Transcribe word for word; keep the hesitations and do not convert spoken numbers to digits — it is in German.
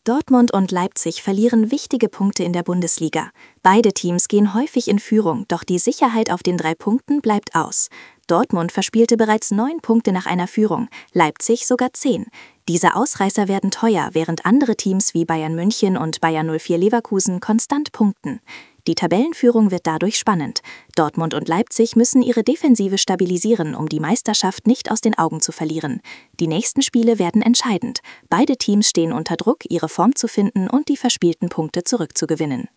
Dortmund und Leipzig verlieren wichtige Punkte in der Bundesliga. Beide Teams gehen häufig in Führung, doch die Sicherheit auf den drei Punkten bleibt aus. Dortmund verspielte bereits neun Punkte nach einer Führung, Leipzig sogar zehn. Diese Ausreißer werden teuer, während andere Teams wie Bayern München und Bayer null vier Leverkusen konstant punkten. Die Tabellenführung wird dadurch spannend. Dortmund und Leipzig müssen ihre Defensive stabilisieren, um die Meisterschaft nicht aus den Augen zu verlieren. Die nächsten Spiele werden entscheidend. Beide Teams stehen unter Druck, ihre Form zu finden und die verspielten Punkte zurückzugewinnen.